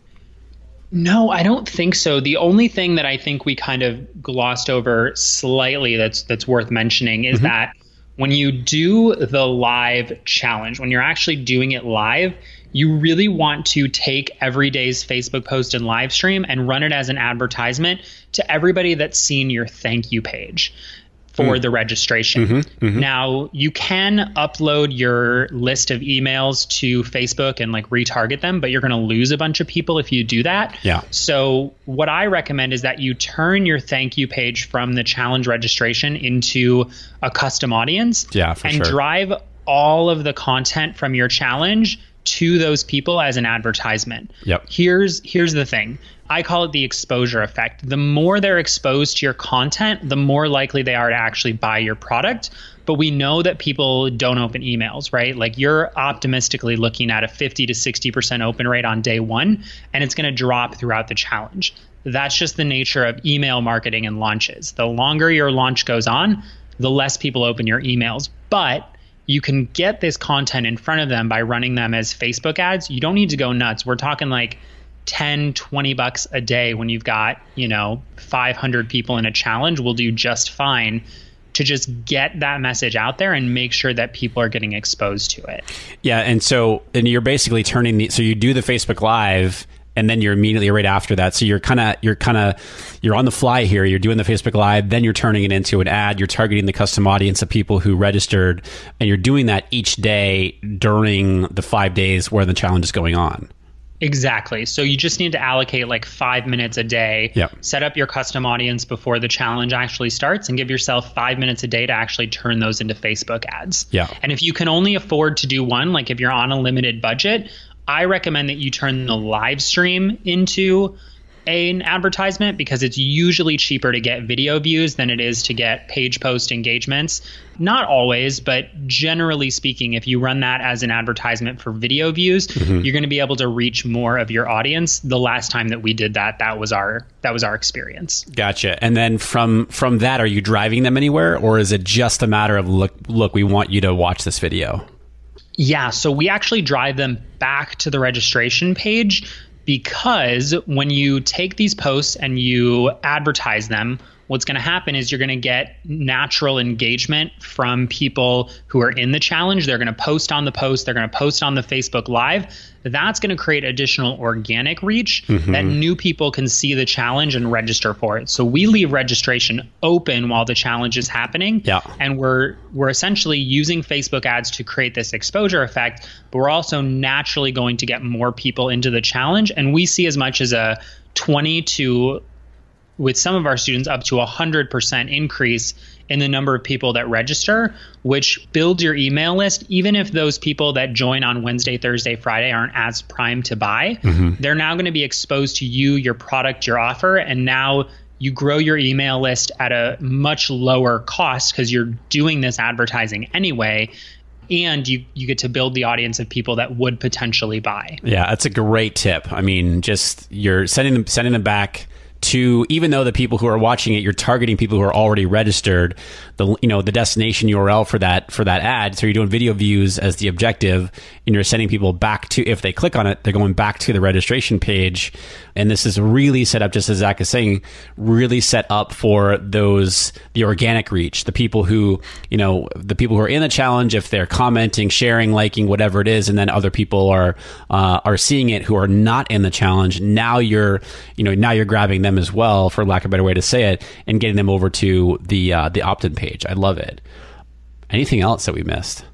No, I don't think so. The only thing that I think we kind of glossed over slightly that's that's worth mentioning is mm-hmm. that when you do the live challenge, when you're actually doing it live, you really want to take every day's Facebook post and live stream and run it as an advertisement to everybody that's seen your thank you page for mm. the registration. Mm-hmm, mm-hmm. Now, you can upload your list of emails to Facebook and like retarget them, but you're going to lose a bunch of people if you do that. Yeah. So what I recommend is that you turn your thank you page from the challenge registration into a custom audience yeah, for and sure. drive all of the content from your challenge to those people as an advertisement. Yep. Here's here's the thing. I call it the exposure effect. The more they're exposed to your content, the more likely they are to actually buy your product. But we know that people don't open emails, right? Like you're optimistically looking at a fifty to sixty percent open rate on day one, and it's going to drop throughout the challenge. That's just the nature of email marketing and launches. The longer your launch goes on, the less people open your emails. But you can get this content in front of them by running them as Facebook ads. You don't need to go nuts. We're talking like ten, twenty bucks a day when you've got, you know, five hundred people in a challenge will do just fine to just get that message out there and make sure that people are getting exposed to it. Yeah. And so, and you're basically turning the, so you do the Facebook Live and then you're immediately right after that. So you're kind of, you're kind of, you're on the fly here. You're doing the Facebook Live, then you're turning it into an ad. You're targeting the custom audience of people who registered, and you're doing that each day during the five days where the challenge is going on. Exactly. So you just need to allocate like five minutes a day, yep. set up your custom audience before the challenge actually starts, and give yourself five minutes a day to actually turn those into Facebook ads. Yeah. And if you can only afford to do one, like if you're on a limited budget, I recommend that you turn the live stream into an advertisement, because it's usually cheaper to get video views than it is to get page post engagements. Not always, but generally speaking, if you run that as an advertisement for video views, mm-hmm. you're going to be able to reach more of your audience. The last time that we did that, that was our that was our experience. Gotcha. And then from from that, are you driving them anywhere, or is it just a matter of look look, we want you to watch this video? Yeah, so we actually drive them back to the registration page, because when you take these posts and you advertise them, what's going to happen is you're going to get natural engagement from people who are in the challenge. They're going to post on the post. They're going to post on the Facebook Live. That's going to create additional organic reach mm-hmm. that new people can see the challenge and register for it. So we leave registration open while the challenge is happening. Yeah. And we're we're essentially using Facebook ads to create this exposure effect, but we're also naturally going to get more people into the challenge. And we see as much as a twenty to, with some of our students, up to one hundred percent increase in the number of people that register, which builds your email list. Even if those people that join on Wednesday, Thursday, Friday aren't as primed to buy, mm-hmm. they're now going to be exposed to you, your product, your offer, and now you grow your email list at a much lower cost because you're doing this advertising anyway. And you, you get to build the audience of people that would potentially buy. Yeah, that's a great tip. I mean, just you're sending them sending them back to, even though the people who are watching it, you're targeting people who are already registered, the you know the destination U R L for that for that ad. So you're doing video views as the objective, and you're sending people back to, if they click on it, they're going back to the registration page. And this is really set up, just as Zach is saying, really set up for those, the organic reach, the people who, you know, the people who are in the challenge, if they're commenting, sharing, liking, whatever it is, and then other people are uh, are seeing it who are not in the challenge. Now you're, you know, now you're grabbing them as well, for lack of a better way to say it, and getting them over to the uh, the opt-in page. I love it. Anything else that we missed?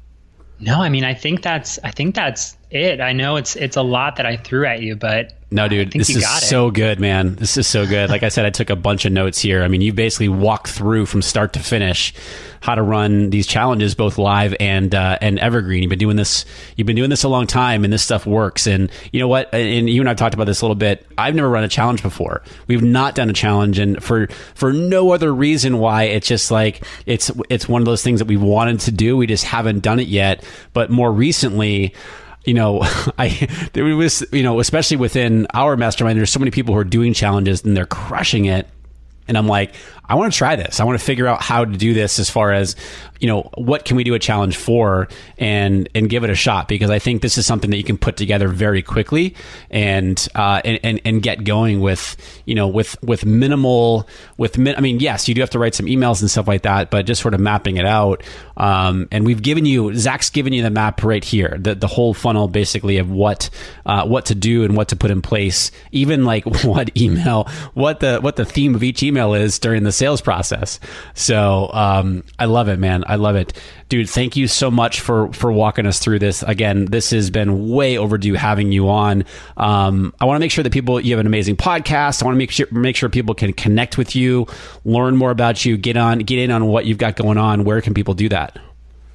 No, I mean, I think that's I think that's it. I know it's it's a lot that I threw at you, but no, dude, this is so good, man. This is so good. Like I said, I took a bunch of notes here. I mean, you basically walked through from start to finish how to run these challenges, both live and uh, and evergreen. You've been doing this. You've been doing this a long time, and this stuff works. And you know what? And you and I talked about this a little bit. I've never run a challenge before. We've not done a challenge, and for for no other reason why it's just like it's it's one of those things that we've wanted to do. We just haven't done it yet. But more recently, you know, I there was, you know, especially within our mastermind, there's so many people who are doing challenges and they're crushing it. And I'm like, I want to try this. I want to figure out how to do this, as far as, you know, what can we do a challenge for, and and give it a shot, because I think this is something that you can put together very quickly and uh, and, and and get going with, you know, with with minimal with min- I mean, yes, you do have to write some emails and stuff like that, but just sort of mapping it out. Um, and we've given you, Zach's given you the map right here, the the whole funnel basically of what uh, what to do and what to put in place, even like what email, what the what the theme of each email is during the sales process. So um, I love it, man. I love it. Dude, thank you so much for, for walking us through this. Again, this has been way overdue having you on. Um, I want to make sure that people, you have an amazing podcast. I want to make sure, make sure people can connect with you, learn more about you, get on, get in on what you've got going on. Where can people do that?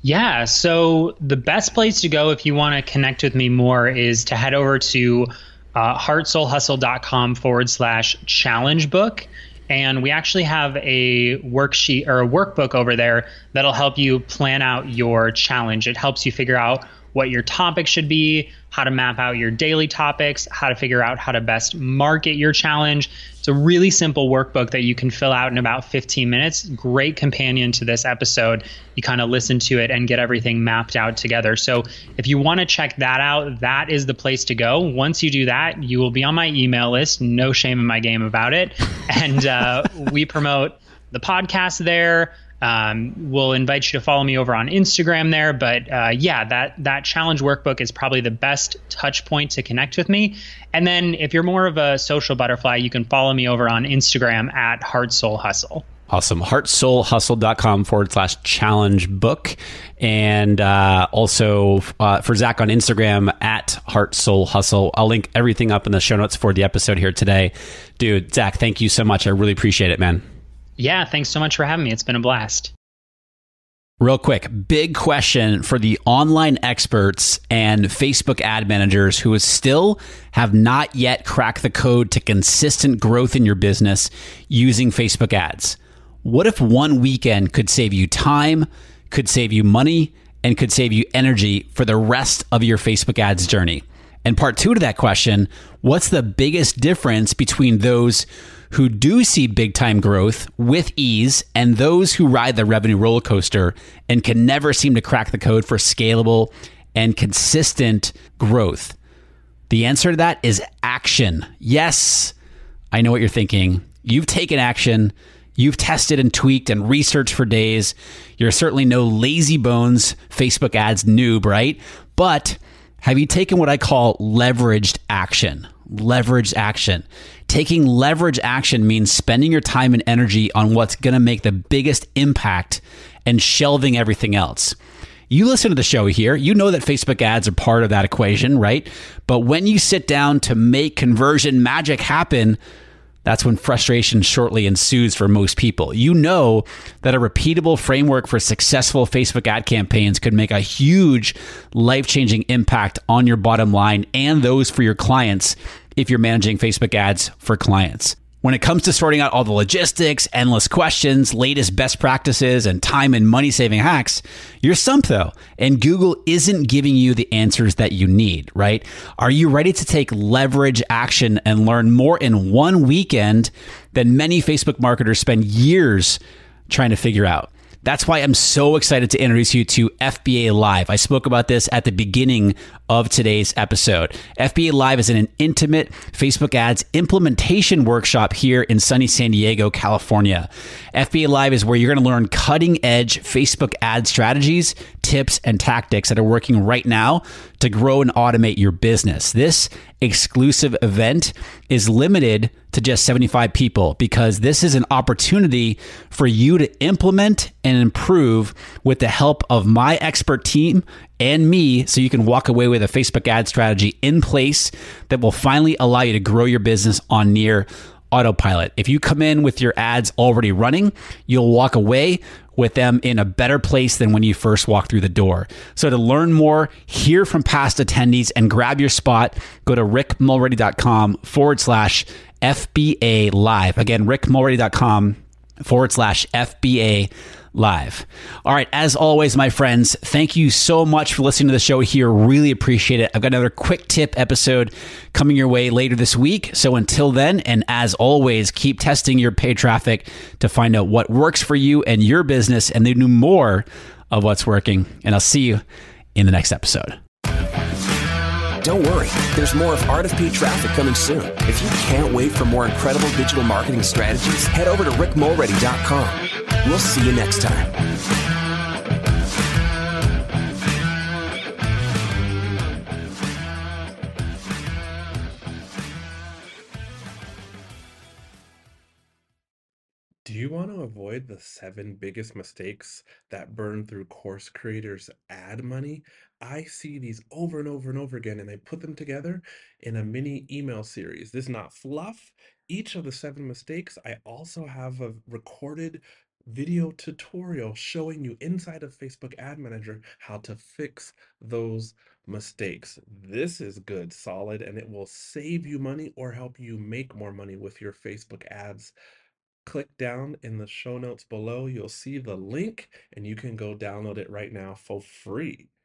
Yeah. So the best place to go if you want to connect with me more is to head over to uh, heartsoulhustle.com forward slash challenge book. And we actually have a worksheet or a workbook over there that'll help you plan out your challenge. It helps you figure out what your topic should be, how to map out your daily topics, how to figure out how to best market your challenge. It's a really simple workbook that you can fill out in about fifteen minutes. Great companion to this episode. You kind of listen to it and get everything mapped out together. So if you want to check that out, that is the place to go. Once you do that, you will be on my email list. No shame in my game about it. And uh, we promote the podcast there. Um, we'll invite you to follow me over on Instagram there. But uh, yeah, that that challenge workbook is probably the best touch point to connect with me. And then if you're more of a social butterfly, you can follow me over on Instagram at Heart Soul Hustle. Awesome. heartsoulhustle.com forward slash challenge book. And uh, also uh, for Zach on Instagram at Heart Soul Hustle. I'll link everything up in the show notes for the episode here today. Dude, Zach, thank you so much. I really appreciate it, man. Yeah, thanks so much for having me. It's been a blast. Real quick, big question for the online experts and Facebook ad managers who still have not yet cracked the code to consistent growth in your business using Facebook ads. What if one weekend could save you time, could save you money, and could save you energy for the rest of your Facebook ads journey? And part two to that question, what's the biggest difference between those who do see big time growth with ease and those who ride the revenue roller coaster and can never seem to crack the code for scalable and consistent growth? The answer to that is action. Yes, I know what you're thinking. You've taken action. You've tested and tweaked and researched for days. You're certainly no lazy bones Facebook ads noob, right? But have you taken what I call leveraged action? Leveraged action. Taking leverage action means spending your time and energy on what's going to make the biggest impact and shelving everything else. You listen to the show here, you know that Facebook ads are part of that equation, right? But when you sit down to make conversion magic happen, that's when frustration shortly ensues for most people. You know that a repeatable framework for successful Facebook ad campaigns could make a huge life-changing impact on your bottom line and those for your clients if you're managing Facebook ads for clients. When it comes to sorting out all the logistics, endless questions, latest best practices, and time and money saving hacks, you're stumped though, and Google isn't giving you the answers that you need, right? Are you ready to take leverage action and learn more in one weekend than many Facebook marketers spend years trying to figure out? That's why I'm so excited to introduce you to F B A Live. I spoke about this at the beginning of today's episode. F B A Live is an intimate Facebook ads implementation workshop here in sunny San Diego, California. F B A Live is where you're going to learn cutting edge Facebook ad strategies, tips, and tactics that are working right now to grow and automate your business. This exclusive event is limited to just seventy-five people because this is an opportunity for you to implement and improve with the help of my expert team and me, so you can walk away with a Facebook ad strategy in place that will finally allow you to grow your business on near autopilot. If you come in with your ads already running, you'll walk away with them in a better place than when you first walked through the door. So to learn more, hear from past attendees, and grab your spot, go to rickmulready.com forward slash FBA Live. Again, rickmulready.com forward slash FBA Live. All right. As always, my friends, thank you so much for listening to the show here. Really appreciate it. I've got another quick tip episode coming your way later this week. So until then, and as always, keep testing your paid traffic to find out what works for you and your business, and then do more of what's working. And I'll see you in the next episode. Don't worry, there's more of Art of Paid Traffic coming soon. If you can't wait for more incredible digital marketing strategies, head over to rick mulready dot com. We'll see you next time. Do you want to avoid the seven biggest mistakes that burn through course creators' ad money? I see these over and over and over again, and I put them together in a mini email series. This is not fluff. Each of the seven mistakes, I also have a recorded video tutorial showing you inside of Facebook Ad Manager how to fix those mistakes. This is good, solid, and it will save you money or help you make more money with your Facebook ads. Click down in the show notes below. You'll see the link and you can go download it right now for free.